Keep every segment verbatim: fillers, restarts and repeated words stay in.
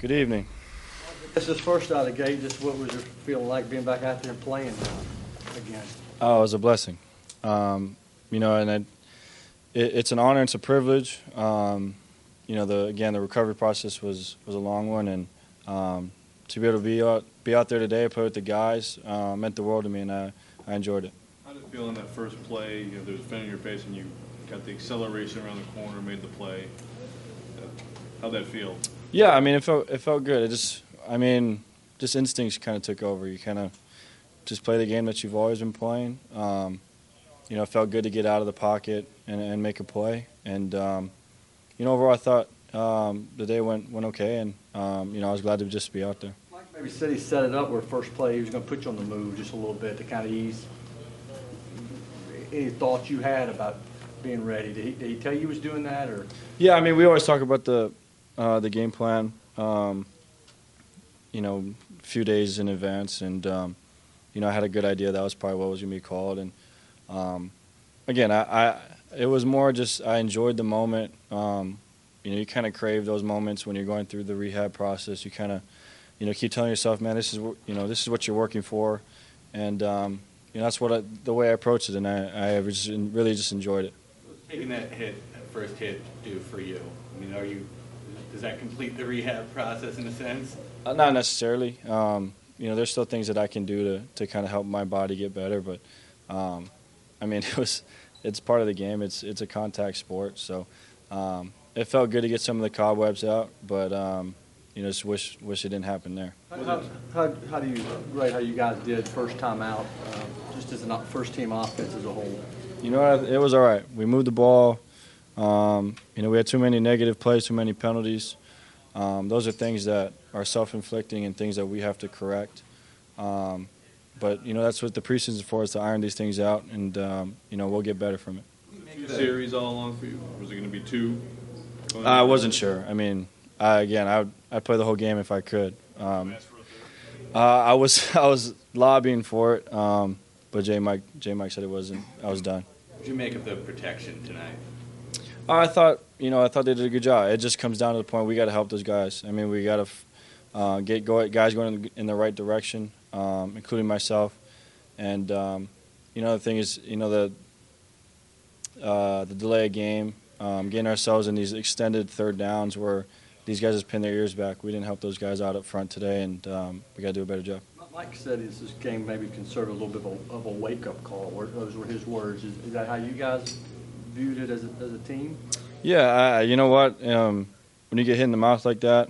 Good evening. This is first out of the gate. Just what was your feeling like being back out there and playing uh, again? Oh, it was a blessing. Um, you know, and it, it, it's an honor. It's a privilege. Um, you know, the again, the recovery process was was a long one, and um, to be able to be out be out there today, play with the guys, uh, meant the world to me, and I, I enjoyed it. How did it feel in that first play? You know, there was a fin in your face, and you got the acceleration around the corner, made the play. Uh, how'd that feel? Yeah, I mean, it felt it felt good. It just, I mean, just instincts kind of took over. You kind of just play the game that you've always been playing. Um, you know, it felt good to get out of the pocket and, and make a play. And um, you know, overall, I thought um, the day went went okay, and um, you know, I was glad to just be out there. Mike maybe said he set it up where first play he was going to put you on the move just a little bit to kind of ease. Any thoughts you had about being ready? Did he, did he tell you he was doing that, or? Yeah, I mean, we always talk about the uh, the game plan. Um, you know, a few days in advance, and um, you know, I had a good idea that was probably what was going to be called. And um, again, I, I it was more just I enjoyed the moment. Um, you know, you kind of crave those moments when you're going through the rehab process. You kind of, you know, keep telling yourself, man, this is you know, this is what you're working for, and um, you know, that's what I, the way I approached it, and I, I just really just enjoyed it. Taking that hit, that first hit, do for you? I mean, are you? Does that complete the rehab process in a sense? Uh, not necessarily. Um, you know, there's still things that I can do to, to kind of help my body get better. But, um, I mean, it was it's part of the game. It's it's a contact sport. So um, it felt good to get some of the cobwebs out. But, um, you know, just wish wish it didn't happen there. How, how, how do you rate how you guys did first time out, um, just as a first team offense as a whole? You know, it was all right. We moved the ball. Um, you know, we had too many negative plays, too many penalties. Um, those are things that are self-inflicting and things that we have to correct. Um, but, you know, that's what the preseason for, is to iron these things out, and, um, you know, we'll get better from it. Two series all along for you? Was it going to be two? I wasn't sure. I mean, I, again, I would, I'd play the whole game if I could. Um, uh, I was I was lobbying for it, um, but J. Mike J. Mike said it wasn't. I was done. What did you make of the protection tonight? I thought, you know, I thought they did a good job. It just comes down to the point we got to help those guys. I mean, we got to uh, get go, guys going in the, in the right direction, um, including myself. And um, you know, the thing is, you know, the uh, the delay of game, um, getting ourselves in these extended third downs where these guys just pin their ears back. We didn't help those guys out up front today, and um, we got to do a better job. Mike said this game maybe can serve a little bit of a, of a wake-up call. Those were his words. Is, is that how you guys viewed it as a, as a team? Yeah, I, you know what? Um, when you get hit in the mouth like that,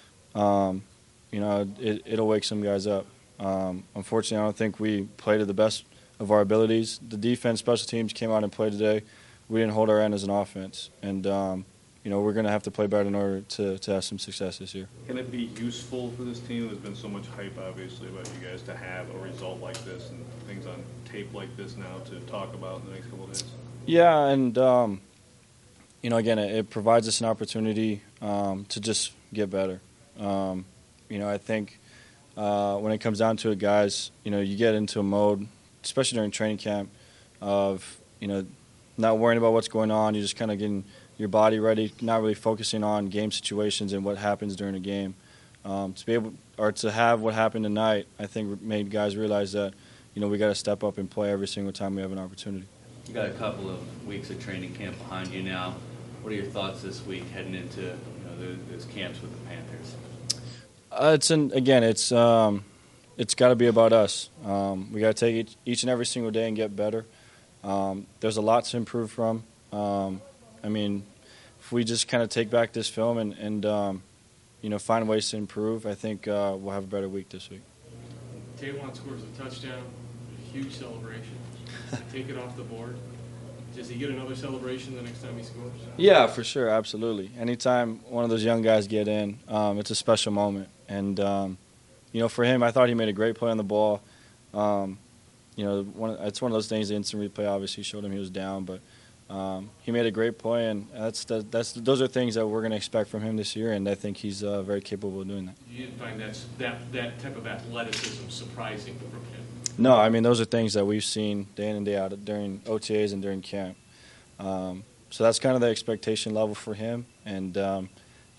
um, you know, it, it'll wake some guys up. Um, unfortunately, I don't think we played to the best of our abilities. The defense, special teams came out and played today. We didn't hold our end as an offense. And, um, you know, we're going to have to play better in order to, to have some success this year. Can it be useful for this team? There's been so much hype, obviously, about you guys to have a result like this and things on tape like this now to talk about in the next couple of days. Yeah, and, um, you know, again, it, it provides us an opportunity um, to just get better. Um, you know, I think uh, when it comes down to it, guys, you know, you get into a mode, especially during training camp, of, you know, not worrying about what's going on. You're just kind of getting your body ready, not really focusing on game situations and what happens during a game. Um, to be able, or to have what happened tonight, I think made guys realize that, you know, we got to step up and play every single time we have an opportunity. You got a couple of weeks of training camp behind you now. What are your thoughts this week heading into you know those, those camps with the Panthers? Uh, it's an, again, it's um, it's got to be about us. Um, we got to take each, each and every single day and get better. Um, there's a lot to improve from. Um, I mean, if we just kind of take back this film and, and um, you know, find ways to improve, I think uh, we'll have a better week this week. Tavon scores a touchdown, a huge celebration. Take it off the board. Does he get another celebration the next time he scores? Yeah, for sure, absolutely. Anytime one of those young guys get in, um, it's a special moment. And, um, you know, for him, I thought he made a great play on the ball. Um, you know, one, it's one of those things, the instant replay obviously showed him he was down, but um, he made a great play, and that's the, that's those are things that we're going to expect from him this year, and I think he's uh, very capable of doing that. You didn't find that, that, that type of athleticism surprising from him? No, I mean, those are things that we've seen day in and day out during O T As and during camp. Um, so that's kind of the expectation level for him. And, um, you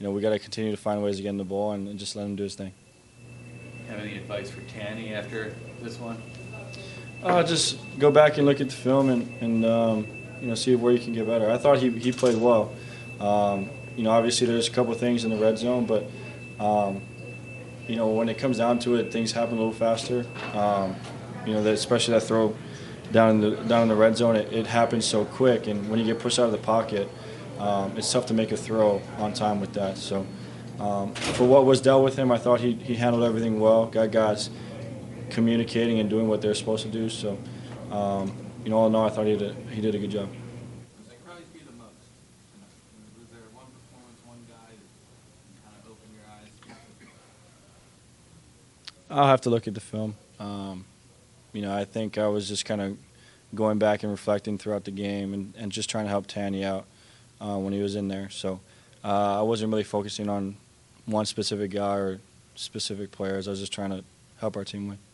you know, we got to continue to find ways to get in the ball and, and just let him do his thing. Have any advice for Tanny after this one? Uh, just go back and look at the film and, and um, you know, see where you can get better. I thought he, he played well. Um, you know, obviously there's a couple of things in the red zone, but, um, you know, when it comes down to it, things happen a little faster. Um, you know, that, especially that throw down in the, down in the red zone, it, it happens so quick. And when you get pushed out of the pocket, um, it's tough to make a throw on time with that. So um, for what was dealt with him, I thought he, he handled everything well. Got guys communicating and doing what they're supposed to do. So, um, you know, all in all, I thought he did, he did a good job. Was that probably be the most? Was there one performance, one guy that kind of opened your eyes? I'll have to look at the film. Um, you know, I think I was just kind of going back and reflecting throughout the game and, and just trying to help Tanny out uh, when he was in there. So uh, I wasn't really focusing on one specific guy or specific players. I was just trying to help our team win.